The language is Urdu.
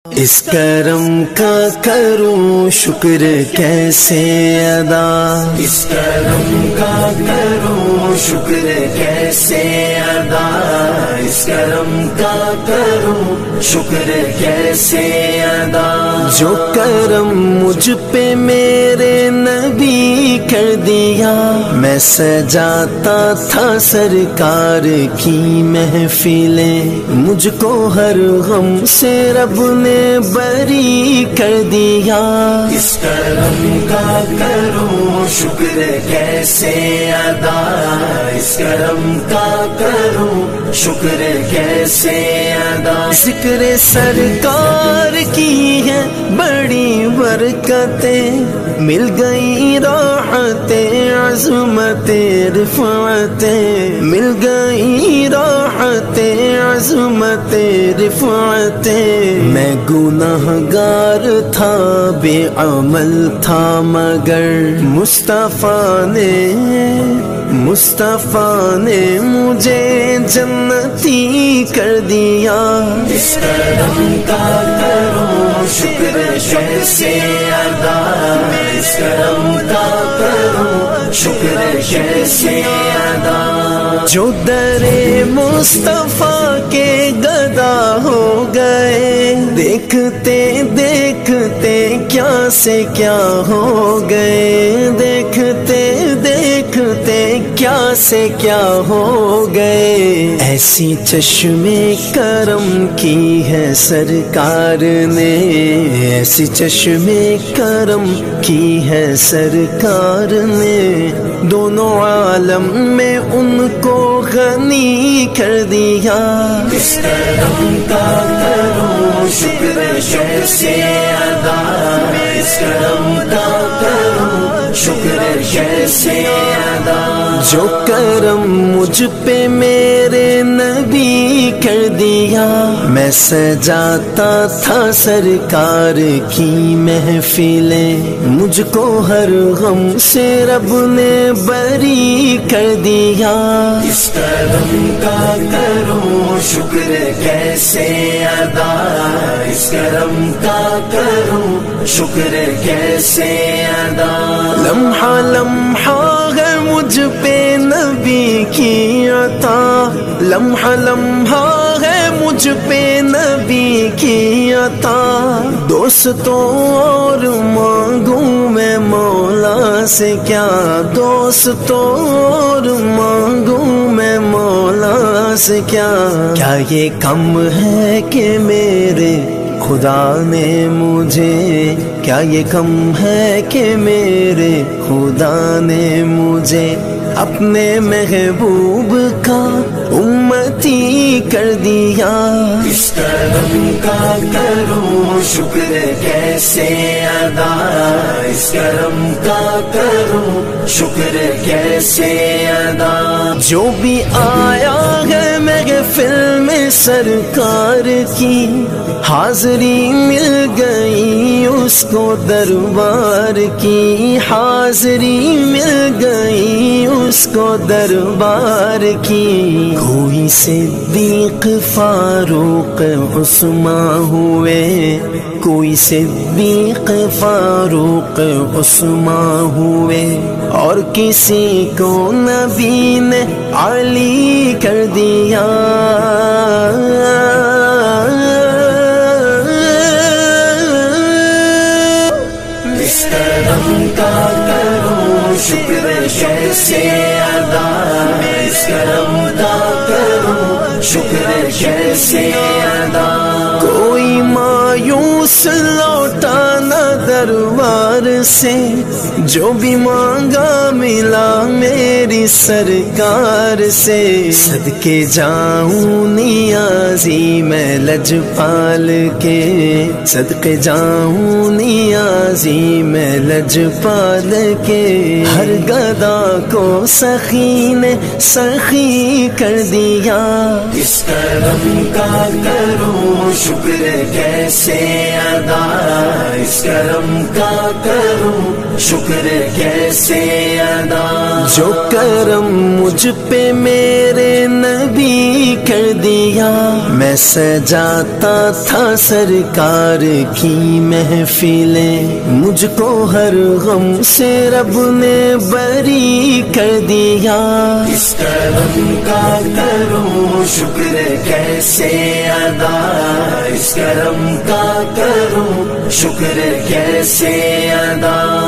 اس کرم کا کروں شکر کیسے ادا، اس کرم کا کروں شکر کیسے ادا، اس کرم کا کروں شکر کیسے ادا۔ جو کرم مجھ پہ میرے نبی کر دیا، میں سجاتا تھا سرکار کی محفلیں، مجھ کو ہر غم سے رب نے بری کر دیا۔ اس کرم کا کروں شکر کیسے ادا، اس کرم کا کروں شکر کیسے ادا۔ ذکر سرکار کی ہے بڑی برکتیں، مل گئی راحتیں عظمتیں رفعتیں، مل گئی راحتیں عظمتیں رفعتیں۔ میں گناہگار تھا بے عمل تھا مگر مصطفیٰ نے مجھے جنتی کر دیا۔ اس کرم کا کروں شکر کیسے ادا، اس کرم کا کروں شکر کیسے ادا۔ جو در مصطفیٰ کے گدا ہو گئے، دیکھتے دیکھتے کیا سے کیا ہو گئے، دیکھتے دیکھتے کیا سے کیا ہو گئے۔ ایسی چشمے کرم کی ہے سرکار نے، ایسی چشمے کرم کی ہے سرکار نے، دونوں عالم میں ان کو غنی کر دیا۔ اس کرم کا کروں شکر کیسے ادا، اس کرم کا کروں شکر کیسے ادا۔ جو کرم مجھ پہ میرے نبی کر دیا، میں سجاتا تھا سرکار کی محفلیں، مجھ کو ہر غم سے رب نے بری کر دیا۔ اس کرم کا کروں شکر کیسے ادا، اس کرم کا کروں شکر کیسے ادا۔ لمحہ لمحہ ہے مجھ پہ نبی کی عطا، لمحہ لمحہ ہے مجھ پہ نبی کی عطا۔ دوستوں اور مانگوں میں مولا سے کیا، دوستوں اور مانگوں میں مولا سے کیا۔ کیا یہ کم ہے کہ میرے خدا نے مجھے، کیا یہ کم ہے کہ میرے خدا نے مجھے اپنے محبوب کا امتی کر دیا۔ اس کرم کا کروں شکر کیسے ادا، اس کرم کا کروں شکر کیسے ادا۔ جو بھی آیا ہے محفل میں سرکار کی، حاضری مل گئی اس کو دربار کی، حاضری مل گئی اس کو دربار کی۔ کوئی صدیق فاروق عثمان ہوئے، کوئی صدیق فاروق عثمان ہوئے، اور کسی کو نبی نے علی کر دیا۔ اس کرم کا کروں شکر کیسے ادا، اس کرم کا کروں شکر کیسے ادا۔ کوئی مایوس لوٹا نہ دربار سے، جو بھی مانگا ملا میری سرکار سے۔ صدقے جاؤں نیازی میں لجپال کے، صدقے جاؤں نیازی میں لجپال کے۔ ہر گدا کو سخی نے سخی کر دیا۔ اس کرم کا کروں شکر کیسے ادا، اس کرم کا کروں شکر شکر کیسے ادا، جو کرم مجھ پہ میرے نبی کر دیا، میں سجاتا تھا سرکار کی محفلیں، مجھ کو ہر غم سے رب نے بری کر دیا، اس کرم کا کروں شکر کیسے ادا، اس کرم کا کروں شکر کیسے ادا۔